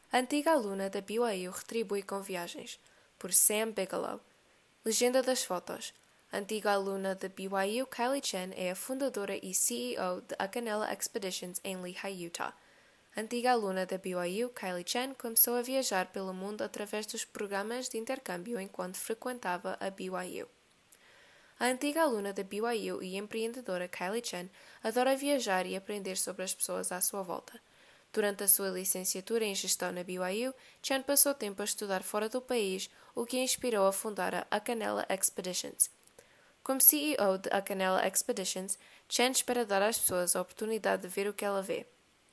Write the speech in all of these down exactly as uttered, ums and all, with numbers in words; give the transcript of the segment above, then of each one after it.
A antiga aluna da B Y U retribui com viagens, por Sam Bigelow. Legenda das fotos. A antiga aluna da B Y U, Kylie Chen, é a fundadora e C E O de Acanela Expeditions em Lehi, Utah. A antiga aluna da B Y U, Kylie Chen, começou a viajar pelo mundo através dos programas de intercâmbio enquanto frequentava a B Y U. A antiga aluna da B Y U e empreendedora Kylie Chen adora viajar e aprender sobre as pessoas à sua volta. Durante a sua licenciatura em gestão na B Y U, Chen passou tempo a estudar fora do país, o que a inspirou a fundar a Acanela Expeditions. Como C E O de Acanela Expeditions, Chen espera dar às pessoas a oportunidade de ver o que ela vê.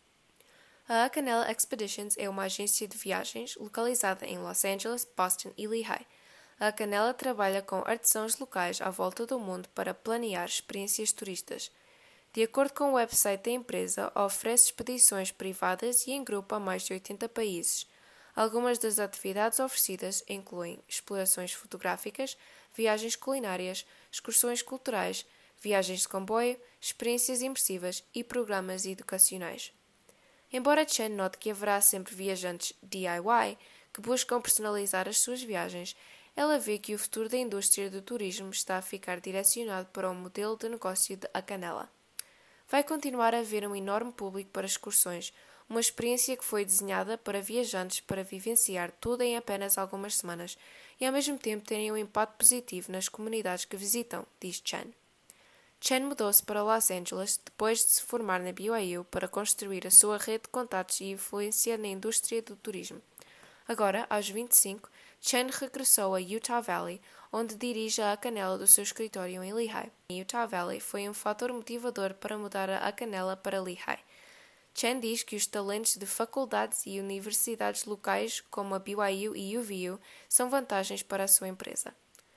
A Acanela Expeditions é uma agência de viagens localizada em Los Angeles, Boston e Lehi. A Acanela trabalha com artesãos locais à volta do mundo para planear experiências turistas. De acordo com o website da empresa, oferece expedições privadas e em grupo a mais de oitenta países. Algumas das atividades oferecidas incluem explorações fotográficas, viagens culinárias, excursões culturais, viagens de comboio, experiências imersivas e programas educacionais. Embora Chen note que haverá sempre viajantes D I Y que buscam personalizar as suas viagens, ela vê que o futuro da indústria do turismo está a ficar direcionado para o modelo de negócio de Acanela. Vai continuar a haver um enorme público para excursões, uma experiência que foi desenhada para viajantes para vivenciar tudo em apenas algumas semanas e ao mesmo tempo terem um impacto positivo nas comunidades que visitam, diz Chen. Chen mudou-se para Los Angeles depois de se formar na B Y U para construir a sua rede de contatos e influência na indústria do turismo. Agora, aos vinte e cinco, Chen regressou a Utah Valley, onde dirige a Acanela do seu escritório em Lehi. Utah Valley foi um fator motivador para mudar a Acanela para Lehi. Chen diz que os talentos de faculdades e universidades locais, como a B Y U e U V U, são vantagens para a sua empresa.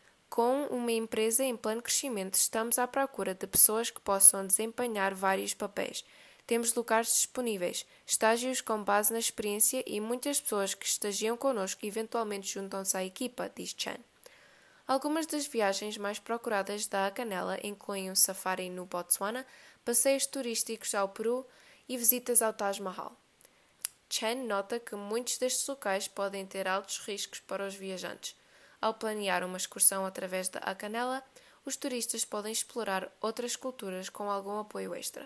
Com uma empresa em pleno crescimento, estamos à procura de pessoas que possam desempenhar vários papéis. Temos lugares disponíveis, estágios com base na experiência e muitas pessoas que estagiam connosco eventualmente juntam-se à equipa, diz Chen. Algumas das viagens mais procuradas da Acanela incluem um safari no Botsuana, passeios turísticos ao Peru e visitas ao Taj Mahal. Chen nota que muitos destes locais podem ter altos riscos para os viajantes. Ao planear uma excursão através da Acanela, os turistas podem explorar outras culturas com algum apoio extra.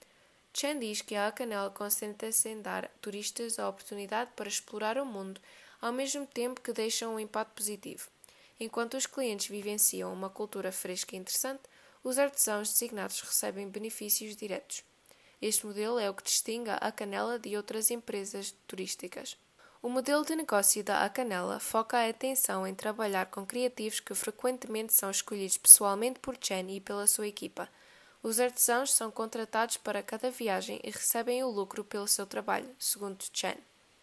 Chen diz que a Acanela concentra-se em dar turistas a oportunidade para explorar o mundo, ao mesmo tempo que deixam um impacto positivo. Enquanto os clientes vivenciam uma cultura fresca e interessante, os artesãos designados recebem benefícios diretos. Este modelo é o que distingue a Acanela de outras empresas turísticas. O modelo de negócio da Acanela foca a atenção em trabalhar com criativos que frequentemente são escolhidos pessoalmente por Chen e pela sua equipa. Os artesãos são contratados para cada viagem e recebem o lucro pelo seu trabalho, segundo Chen.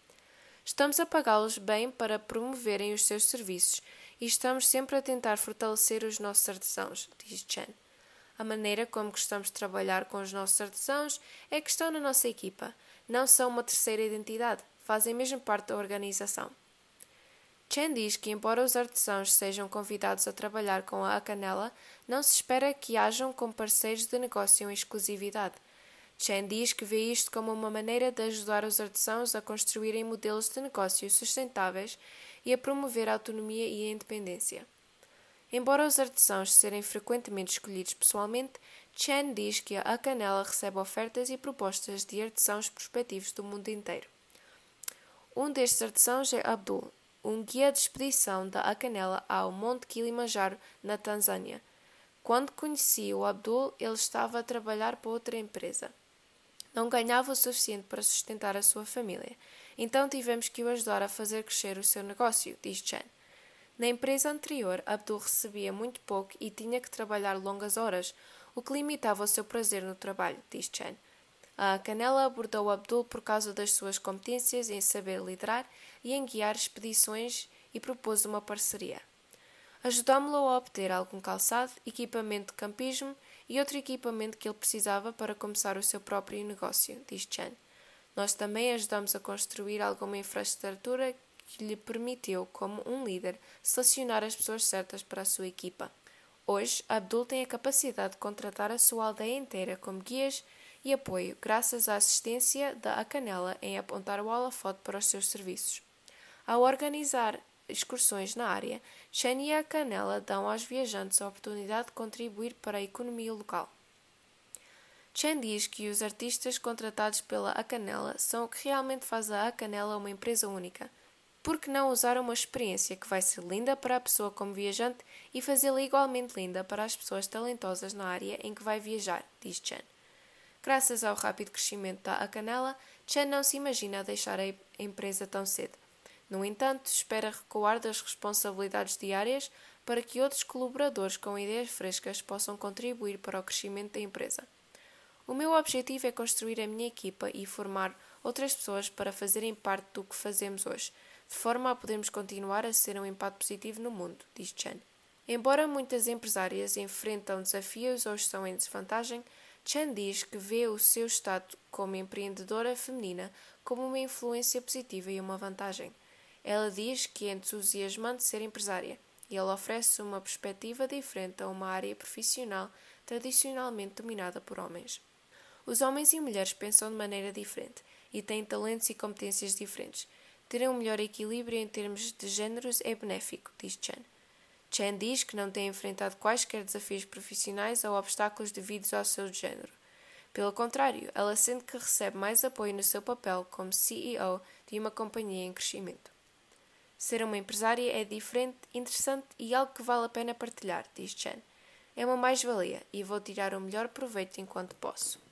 Estamos a pagá-los bem para promoverem os seus serviços e estamos sempre a tentar fortalecer os nossos artesãos, diz Chen. A maneira como gostamos de trabalhar com os nossos artesãos é que estão na nossa equipa, não são uma terceira identidade, fazem mesmo parte da organização. Chen diz que, embora os artesãos sejam convidados a trabalhar com a Acanela, não se espera que hajam como parceiros de negócio em exclusividade. Chen diz que vê isto como uma maneira de ajudar os artesãos a construírem modelos de negócio sustentáveis e a promover a autonomia e a independência. Embora os artesãos serem frequentemente escolhidos pessoalmente, Chen diz que a Acanela recebe ofertas e propostas de artesãos prospectivos do mundo inteiro. Um destes artesãos é Abdul, um guia de expedição da Acanela ao Monte Kilimanjaro, na Tanzânia. Quando conheci o Abdul, ele estava a trabalhar para outra empresa. Não ganhava o suficiente para sustentar a sua família, então tivemos que o ajudar a fazer crescer o seu negócio, diz Chen. Na empresa anterior, Abdul recebia muito pouco e tinha que trabalhar longas horas, o que limitava o seu prazer no trabalho, diz Chen. A Acanela abordou Abdul por causa das suas competências em saber liderar e em guiar expedições e propôs uma parceria. Ajudámo-lo a obter algum calçado, equipamento de campismo e outro equipamento que ele precisava para começar o seu próprio negócio, diz Chen. Nós também ajudamos a construir alguma infraestrutura que lhe permitiu, como um líder, selecionar as pessoas certas para a sua equipa. Hoje, Abdul tem a capacidade de contratar a sua aldeia inteira como guias e apoio graças à assistência da Acanela em apontar o holofote para os seus serviços. Ao organizar excursões na área, Chen e a Acanela dão aos viajantes a oportunidade de contribuir para a economia local. Chen diz que os artistas contratados pela Acanela são o que realmente faz a Acanela uma empresa única. Por que não usar uma experiência que vai ser linda para a pessoa como viajante e fazê-la igualmente linda para as pessoas talentosas na área em que vai viajar, diz Chen. Graças ao rápido crescimento da Acanela, Chen não se imagina a deixar a empresa tão cedo. No entanto, espera recuar das responsabilidades diárias para que outros colaboradores com ideias frescas possam contribuir para o crescimento da empresa. O meu objetivo é construir a minha equipa e formar outras pessoas para fazerem parte do que fazemos hoje, de forma a podermos continuar a ser um impacto positivo no mundo, diz Chen. Embora muitas empresárias enfrentam desafios ou estão em desvantagem, Chen diz que vê o seu estado como empreendedora feminina como uma influência positiva e uma vantagem. Ela diz que é entusiasmante ser empresária e ela oferece uma perspectiva diferente a uma área profissional tradicionalmente dominada por homens. Os homens e mulheres pensam de maneira diferente e têm talentos e competências diferentes. Ter um melhor equilíbrio em termos de géneros é benéfico, diz Chen. Chen diz que não tem enfrentado quaisquer desafios profissionais ou obstáculos devidos ao seu género. Pelo contrário, ela sente que recebe mais apoio no seu papel como C E O de uma companhia em crescimento. Ser uma empresária é diferente, interessante e algo que vale a pena partilhar, diz Chen. É uma mais-valia e vou tirar o melhor proveito enquanto posso.